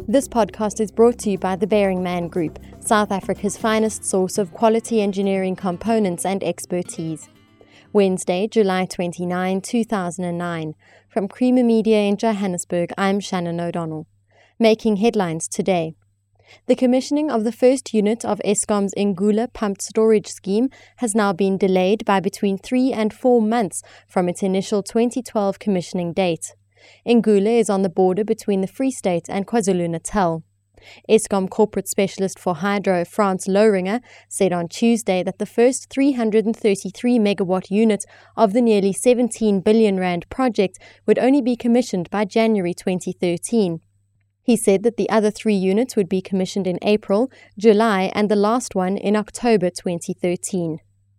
This podcast is brought to you by the Bearing Man Group, South Africa's finest source of quality engineering components and expertise. Wednesday, July 29, 2009. From Creamer Media in Johannesburg, I'm Shannon O'Donnell. Making headlines today. The commissioning of the first unit of Eskom's Ingula pumped storage scheme has now been delayed by between 3 and 4 months from its initial 2012 commissioning date. Ingula is on the border between the Free State and KwaZulu-Natal. Eskom corporate specialist for hydro, Frans Lohringer, said on Tuesday that the first 333 megawatt unit of the nearly 17 billion rand project would only be commissioned by January 2013. He said that the other 3 units would be commissioned in April, July, and the last one in October 2013.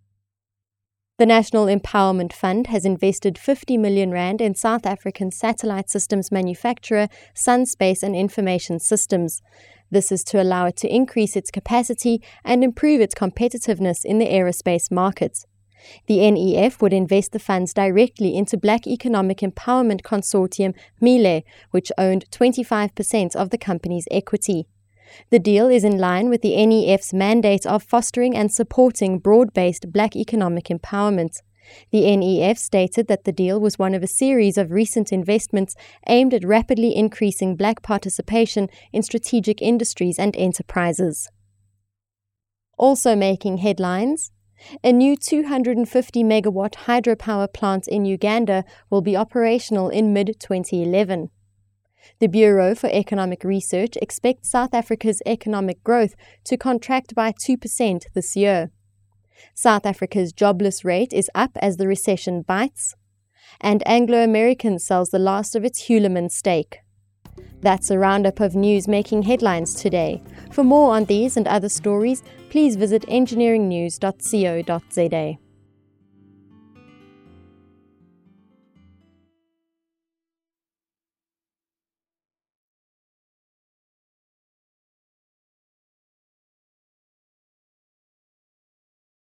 The National Empowerment Fund has invested 50 million rand in South African satellite systems manufacturer Sunspace and Information Systems. This is to allow it to increase its capacity and improve its competitiveness in the aerospace market. The NEF would invest the funds directly into Black Economic Empowerment Consortium, Mile, which owned 25% of the company's equity. The deal is in line with the NEF's mandate of fostering and supporting broad-based Black economic empowerment. The NEF stated that the deal was one of a series of recent investments aimed at rapidly increasing Black participation in strategic industries and enterprises. Also making headlines, a new 250 megawatt hydropower plant in Uganda will be operational in mid-2011. The Bureau for Economic Research expects South Africa's economic growth to contract by 2% this year. South Africa's jobless rate is up as the recession bites. And Anglo American sells the last of its Hulamin stake. That's a roundup of news making headlines today. For more on these and other stories, please visit engineeringnews.co.za.